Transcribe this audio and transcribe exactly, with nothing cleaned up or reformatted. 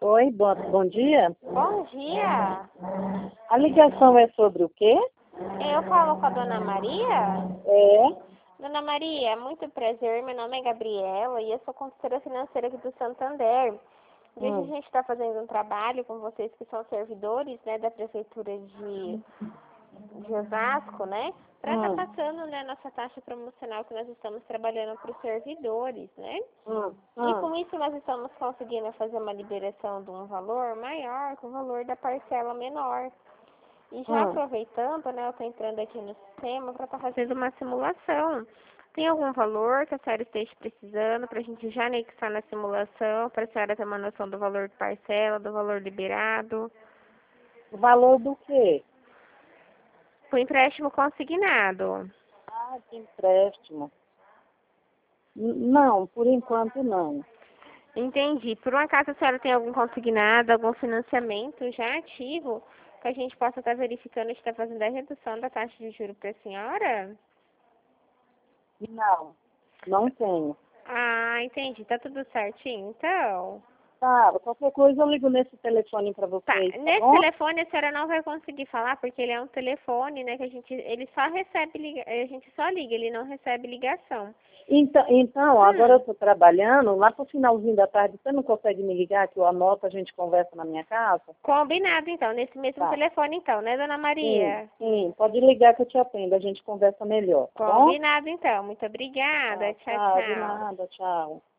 Oi, bom, bom dia. Bom dia. A ligação é sobre o quê? Eu falo com a Dona Maria. É. Dona Maria, muito prazer. Meu nome é Gabriela e eu sou consultora financeira aqui do Santander. Hoje a Hum. gente está fazendo um trabalho com vocês que são servidores, né, da Prefeitura de, de Osasco, né? Para estar Hum. passando, né, nossa taxa promocional que nós estamos trabalhando para os servidores, né? Hum. E Hum. com isso nós estamos conseguindo fazer uma liberação de um valor maior com o valor da parcela menor. E já Hum. aproveitando, né, eu estou entrando aqui no sistema para estar fazendo uma simulação. Tem algum valor que a senhora esteja precisando para a gente já anexar na simulação, para a senhora ter uma noção do valor de parcela, do valor liberado? O valor do quê? O empréstimo consignado. Ah, de empréstimo. N- Não, por enquanto não. Entendi. Por um acaso a senhora tem algum consignado, algum financiamento já ativo, que a gente possa estar verificando se está fazendo a redução da taxa de juros para a senhora? Não, não tenho. Ah, entendi. Tá tudo certinho, então. Tá, qualquer coisa eu ligo nesse telefone para Tá, vocês, tá nesse bom? telefone a senhora não vai conseguir falar, porque ele é um telefone, né, que a gente, ele só recebe, liga, a gente só liga, ele não recebe ligação. Então, então agora eu Hum, estou trabalhando, lá pro finalzinho da tarde, você não consegue me ligar que eu anoto, a gente conversa na minha casa? combinado, então, nesse mesmo Tá. telefone, então, né, Dona Sim, Maria? sim, pode ligar que eu te atendo, a gente conversa melhor, tá bom? Combinado, então. Muito Tá, obrigada. Tchau, tchau, de tchau. nada, tchau.